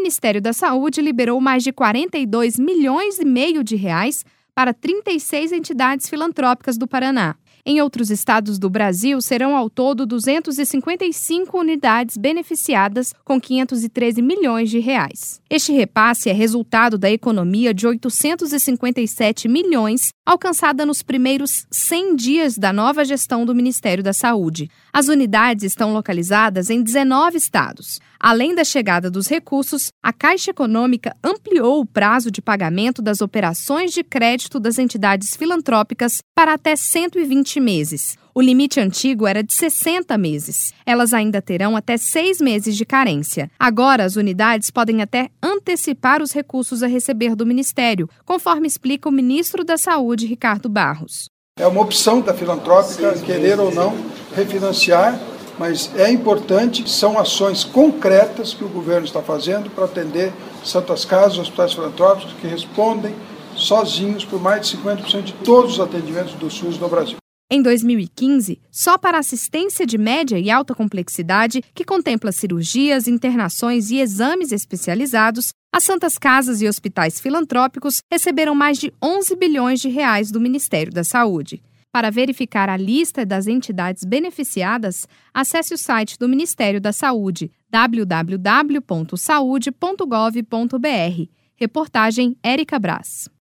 Ministério da Saúde liberou mais de 42 milhões e meio de reais para 36 entidades filantrópicas do Paraná. Em outros estados do Brasil, serão ao todo 255 unidades beneficiadas com 513 milhões de reais. Este repasse é resultado da economia de 857 milhões alcançada nos primeiros 100 dias da nova gestão do Ministério da Saúde. As unidades estão localizadas em 19 estados. Além da chegada dos recursos, a Caixa Econômica ampliou o prazo de pagamento das operações de crédito das entidades filantrópicas para até 120 meses. O limite antigo era de 60 meses. Elas ainda terão até 6 meses de carência. Agora, as unidades podem até antecipar os recursos a receber do Ministério, conforme explica o ministro da Saúde, Ricardo Barros. É uma opção da filantrópica, querer ou não, refinanciar, mas é importante, são ações concretas que o governo está fazendo para atender santas casas, hospitais filantrópicos que respondem sozinhos por mais de 50% de todos os atendimentos do SUS no Brasil. Em 2015, só para assistência de média e alta complexidade, que contempla cirurgias, internações e exames especializados, as santas casas e hospitais filantrópicos receberam mais de 11 bilhões de reais do Ministério da Saúde. Para verificar a lista das entidades beneficiadas, acesse o site do Ministério da Saúde, www.saude.gov.br. Reportagem Érica Brás.